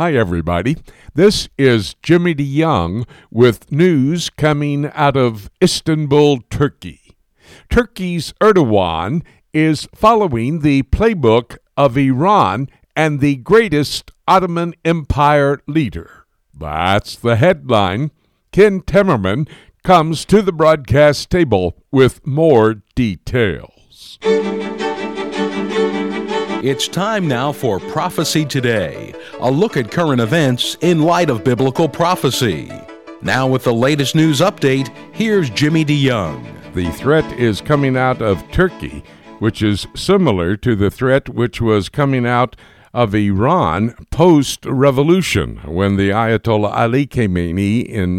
Hi, everybody. This is Jimmy DeYoung with news coming out of Istanbul, Turkey. Turkey's Erdogan is following the playbook of Iran and the greatest Ottoman Empire leader. That's the headline. Ken Timmerman comes to the broadcast table with more details. It's time now for Prophecy Today, a look at current events in light of biblical prophecy. Now with the latest news update, here's Jimmy DeYoung. The threat is coming out of Turkey, which is similar to the threat which was coming out of Iran post-revolution, when the Ayatollah Ali Khamenei in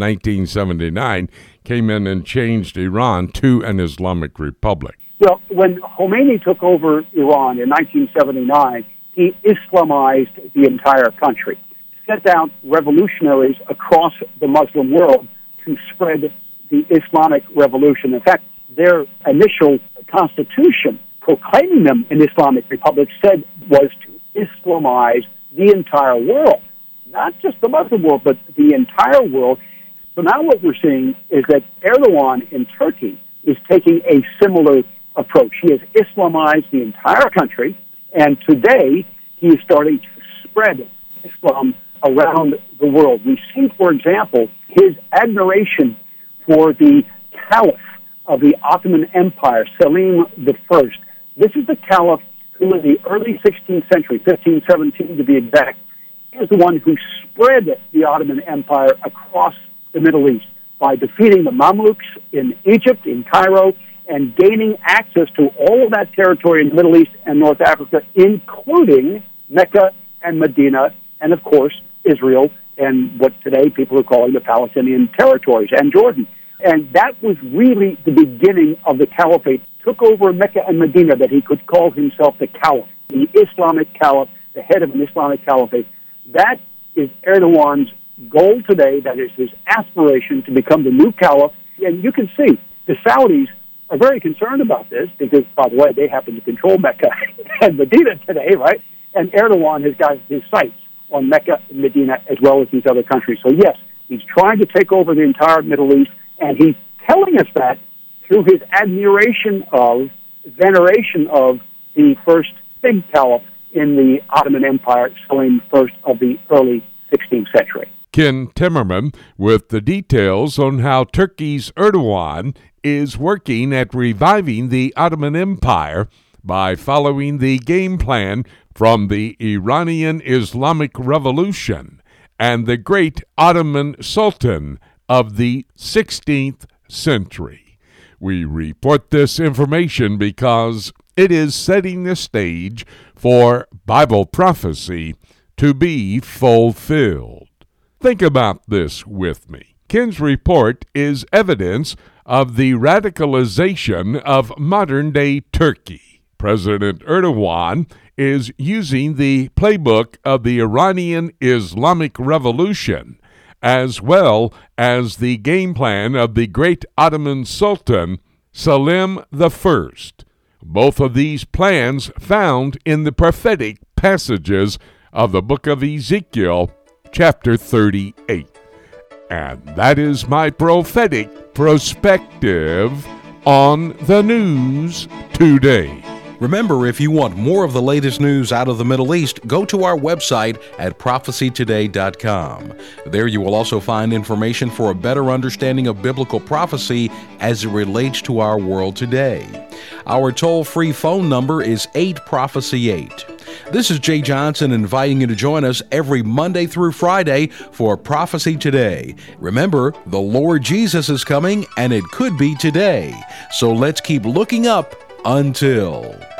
1979 came in and changed Iran to an Islamic republic. Well, when Khomeini took over Iran in 1979, he Islamized the entire country, sent out revolutionaries across the Muslim world to spread the Islamic revolution. In fact, their initial constitution, proclaiming them an Islamic republic, said was to Islamize the entire world, not just the Muslim world, but the entire world. So now what we're seeing is that Erdogan in Turkey is taking a similar approach. He has Islamized the entire country, and today he is starting to spread Islam around the world. We see, for example, his admiration for the Caliph of the Ottoman Empire, Selim I. This is the Caliph who in the early 16th century, 1517 to be exact, is the one who spread the Ottoman Empire across the Middle East by defeating the Mamluks in Egypt, in Cairo, and gaining access to all of that territory in the Middle East and North Africa, including Mecca and Medina, and of course, Israel, and what today people are calling the Palestinian territories, and Jordan. And that was really the beginning of the caliphate. Took over Mecca and Medina, that he could call himself the Caliph, the Islamic Caliph, the head of an Islamic caliphate. That is Erdogan's goal today. That is his aspiration to become the new Caliph. And you can see the Saudis are very concerned about this because, by the way, they happen to control Mecca and Medina today, right? And Erdogan has got his sights on Mecca and Medina as well as these other countries. So, yes, he's trying to take over the entire Middle East, and he's telling us that through his admiration of, veneration of the first big caliph in the Ottoman Empire, Selim I of the early 16th century. Ken Timmerman with the details on how Turkey's Erdogan is working at reviving the Ottoman Empire by following the game plan from the Iranian Islamic Revolution and the great Ottoman Sultan of the 16th century. We report this information because it is setting the stage for Bible prophecy to be fulfilled. Think about this with me. Ken's report is evidence of the radicalization of modern-day Turkey. President Erdogan is using the playbook of the Iranian Islamic Revolution, as well as the game plan of the great Ottoman Sultan, Selim I. Both of these plans found in the prophetic passages of the book of Ezekiel, chapter 38. And that is my prophetic perspective on the news today. Remember, if you want more of the latest news out of the Middle East, go to our website at prophecytoday.com. There you will also find information for a better understanding of biblical prophecy as it relates to our world today. Our toll-free phone number is 8-PROPHECY-8. This is Jay Johnson inviting you to join us every Monday through Friday for Prophecy Today. Remember, the Lord Jesus is coming, and it could be today. So let's keep looking up until...